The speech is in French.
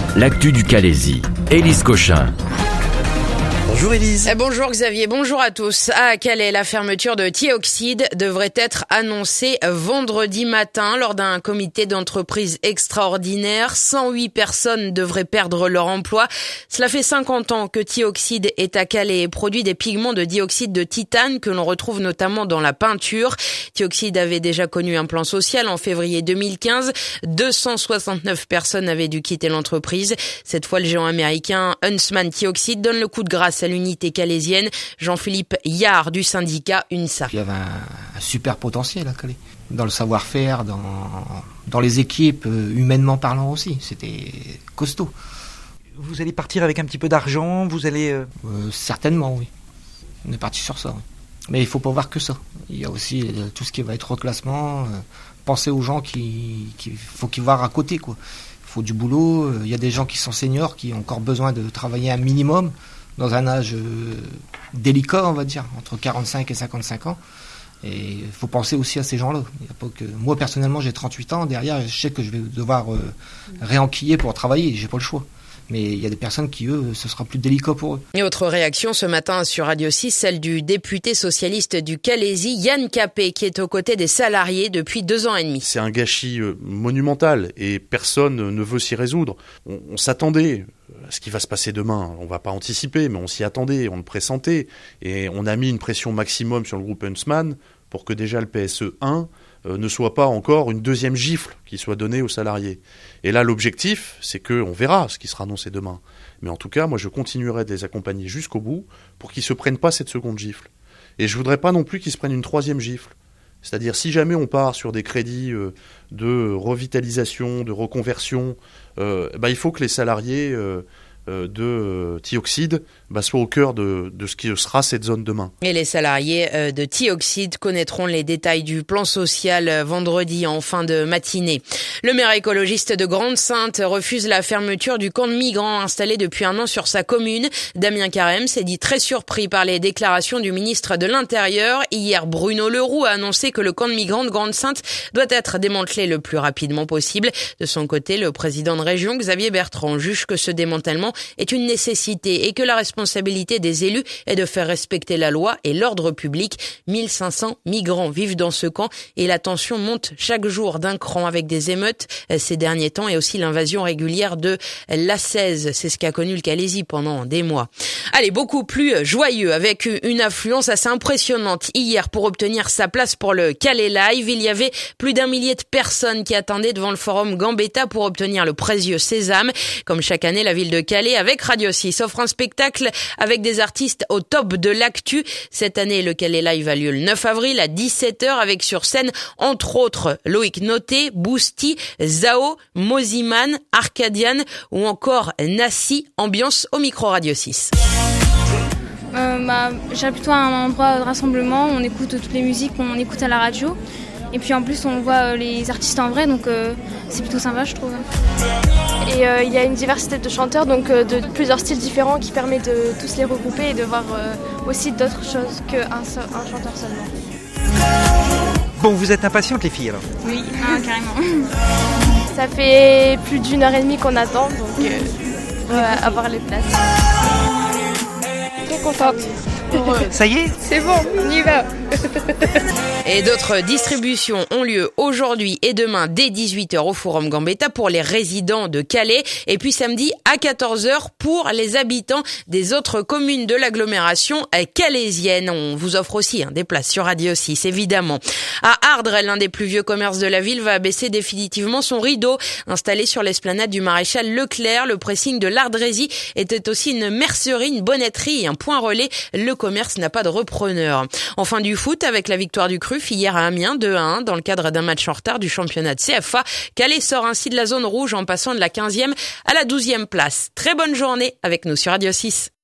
l'actu du Calaisis. Élise Cochin. Bonjour Élise. Bonjour Xavier, bonjour à tous. À Calais, la fermeture de Thioxide devrait être annoncée vendredi matin lors d'un comité d'entreprise extraordinaire. 108 personnes devraient perdre leur emploi. Cela fait 50 ans que Thioxide est à Calais et produit des pigments de dioxyde de titane que l'on retrouve notamment dans la peinture. Thioxide avait déjà connu un plan social en février 2015. 269 personnes avaient dû quitter l'entreprise. Cette fois, le géant américain Huntsman Thioxide donne le coup de grâce à l'unité calaisienne. Jean-Philippe Yard du syndicat UNSA. Il y avait un super potentiel à Calais, dans le savoir-faire, dans les équipes, humainement parlant aussi. C'était costaud. Vous allez partir avec un petit peu d'argent, vous allez... Certainement, oui. On est parti sur ça, oui. Mais il faut pas voir que ça. Il y a aussi tout ce qui va être reclassement. Penser aux gens faut qu'ils voient à côté, quoi. Il faut du boulot. Il y a des gens qui sont seniors, qui ont encore besoin de travailler un minimum, dans un âge délicat, on va dire, entre 45 et 55 ans. Et il faut penser aussi à ces gens-là. Il y a pas que... Moi, personnellement, j'ai 38 ans. Derrière, je sais que je vais devoir réenquiller pour travailler. J'ai pas le choix. Mais il y a des personnes qui, eux, ce sera plus délicat pour eux. Et autre réaction ce matin sur Radio 6, celle du député socialiste du Calaisis, Yann Capet, qui est aux côtés des salariés depuis 2 ans et demi. C'est un gâchis monumental et personne ne veut s'y résoudre. On s'attendait à ce qui va se passer demain. On va pas anticiper, mais on s'y attendait, on le pressentait. Et on a mis une pression maximum sur le groupe Huntsman pour que déjà le PSE 1 ne soit pas encore une deuxième gifle qui soit donnée aux salariés. Et là, l'objectif, c'est qu'on verra ce qui sera annoncé demain. Mais en tout cas, moi, je continuerai de les accompagner jusqu'au bout pour qu'ils ne se prennent pas cette seconde gifle. Et je voudrais pas non plus qu'ils se prennent une troisième gifle. C'est-à-dire, si jamais on part sur des crédits de revitalisation, de reconversion, il faut que les salariés de Thioxide soient au cœur de ce qui sera cette zone demain. Et les salariés de Thioxide connaîtront les détails du plan social vendredi en fin de matinée. Le maire écologiste de Grande-Synthe refuse la fermeture du camp de migrants installé depuis 1 an sur sa commune. Damien Carême s'est dit très surpris par les déclarations du ministre de l'Intérieur. Hier, Bruno Le Roux a annoncé que le camp de migrants de Grande-Synthe doit être démantelé le plus rapidement possible. De son côté, le président de région, Xavier Bertrand, juge que ce démantèlement est une nécessité et que la responsabilité des élus est de faire respecter la loi et l'ordre public. 1500 migrants vivent dans ce camp et la tension monte chaque jour d'un cran avec des émeutes ces derniers temps et aussi l'invasion régulière de l'A16. C'est ce qu'a connu le Calaisis pendant des mois. Allez, beaucoup plus joyeux avec une affluence assez impressionnante. Hier, pour obtenir sa place pour le Calais Live, il y avait plus d'1 millier de personnes qui attendaient devant le forum Gambetta pour obtenir le précieux sésame. Comme chaque année, la ville de Calais, avec Radio 6, offre un spectacle avec des artistes au top de l'actu. Cette année, le Calais Live a lieu le 9 avril à 17h avec sur scène, entre autres, Loïc Noté, Boosty, Zao, Moziman, Arcadian ou encore Nassi. Ambiance au micro Radio 6. J'ai plutôt un endroit de rassemblement, on écoute toutes les musiques qu'on écoute à la radio. Et puis en plus on voit les artistes en vrai, donc c'est plutôt sympa je trouve. Et il y a une diversité de chanteurs, donc de plusieurs styles différents qui permet de tous les regrouper et de voir aussi d'autres choses qu'un chanteur seulement. Bon, vous êtes impatientes les filles alors? Oui, carrément. Ça fait plus d'1 heure et demie qu'on attend, donc on va avoir les places. Très contente. Ça y est? C'est bon, on y va. Et d'autres distributions ont lieu aujourd'hui et demain dès 18h au Forum Gambetta pour les résidents de Calais et puis samedi à 14h pour les habitants des autres communes de l'agglomération calaisienne. On vous offre aussi des places sur Radio 6 évidemment. À Ardres, l'un des plus vieux commerces de la ville va abaisser définitivement son rideau. Installé sur l'esplanade du Maréchal Leclerc, le pressing de l'Ardrésie était aussi une mercerie, une bonnetterie et un point relais. Le commerce n'a pas de repreneur. Enfin du foot avec la victoire du CRUF hier à Amiens 2-1 dans le cadre d'un match en retard du championnat de CFA. Calais sort ainsi de la zone rouge en passant de la 15e à la 12e place. Très bonne journée avec nous sur Radio 6.